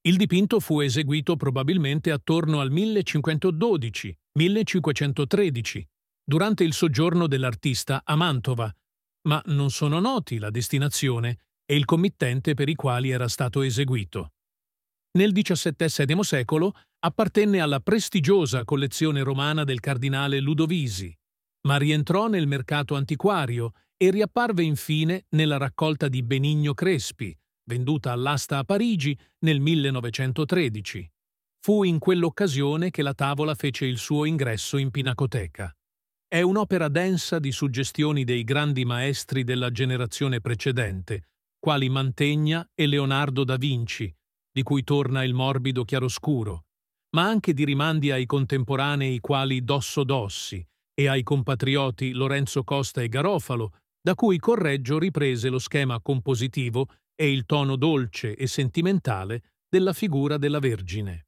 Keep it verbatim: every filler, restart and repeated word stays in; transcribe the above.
Il dipinto fu eseguito probabilmente attorno al millecinquecentododici millecinquecentotredici, durante il soggiorno dell'artista a Mantova, ma non sono noti la destinazione e il committente per i quali era stato eseguito. Nel diciassette secolo appartenne alla prestigiosa collezione romana del cardinale Ludovisi, ma rientrò nel mercato antiquario e riapparve infine nella raccolta di Benigno Crespi, venduta all'asta a Parigi nel millenovecentotredici. Fu in quell'occasione che la tavola fece il suo ingresso in Pinacoteca. È un'opera densa di suggestioni dei grandi maestri della generazione precedente, quali Mantegna e Leonardo da Vinci, di cui torna il morbido chiaroscuro, ma anche di rimandi ai contemporanei quali Dosso Dossi e ai compatrioti Lorenzo Costa e Garofalo, da cui Correggio riprese lo schema compositivo e il tono dolce e sentimentale della figura della Vergine.